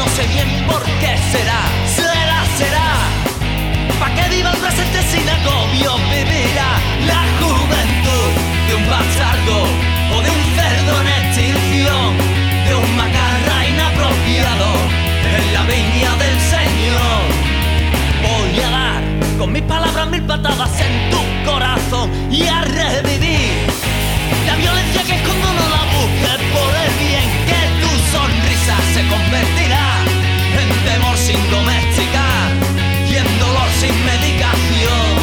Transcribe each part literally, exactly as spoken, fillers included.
no sé bien por qué será, será, será. Pa' que viva el presente sin agobio, vivirá la juventud de un bastardo o de un cerdo en extinción, de un macarra inapropiado en la viña del Señor. Voy a dar con mis palabras mil patadas en tu corazón y a revivir la violencia que escondo, no la busques por el bien, que tu sonrisa se convertirá en temor sin domesticar y en dolor sin medicación.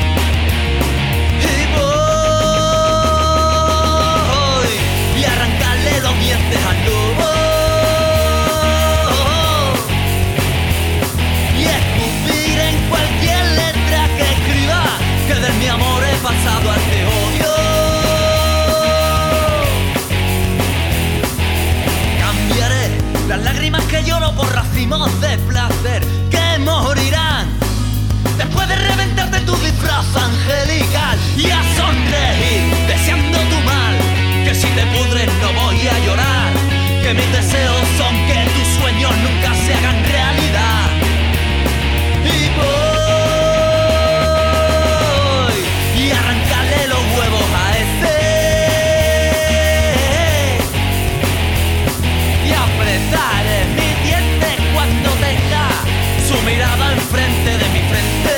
Y voy y arrancarle los dientes al lobo y escupir en cualquier letra que escriba que de mi amor he pasado al te odio. Cambiaré las lágrimas que lloro por racimos de placer que morirán después de reventarte tu disfraz angelical y a sonreír deseando tu mal, que si te pudres no voy a llorar, que mis deseos son que tus sueños nunca se hagan realidad. Y voy y arrancarle los huevos a ese y apretaré mis dientes cuando tenga su mirada enfrente de mi frente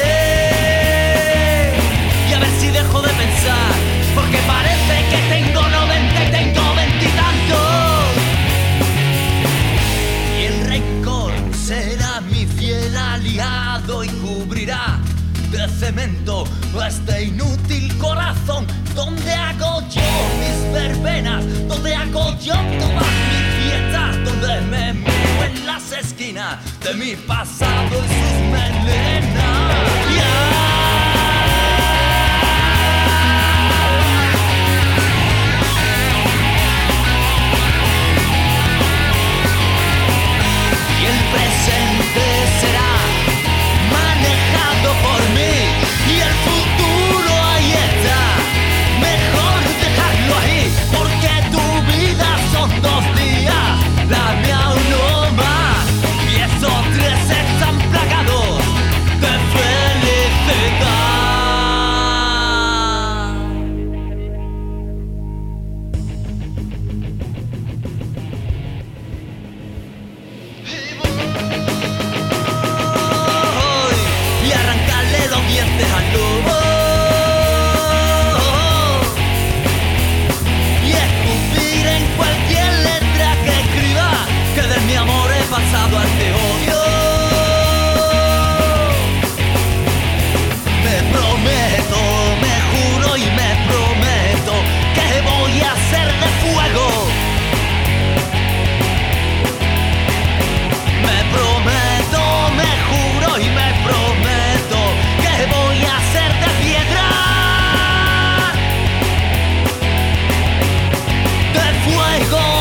y a ver si dejo de pensar, porque parece que tengo noventa y tengo veintitantos y el rencor será mi fiel aliado y cubrirá de cemento este inútil corazón donde hago yo mis verbenas, donde hago yo todas mis fiestas, donde me meo en las esquinas de mi pasado y sus melenas. Yeah. Y el presente será manejado por mí y el futuro ahí está. Mejor dejarlo ahí, porque tu vida son dos días, la mía uno más, y esos tres están plagados de felicidad. Y arrancarle los dientes al lobo y escupir en cualquier letra que escriba que de mi amor he pasado al te odio. Me prometo, me juro y me prometo que voy a ser de fuego. Me prometo, me juro y me prometo que voy a ser de piedra, de fuego.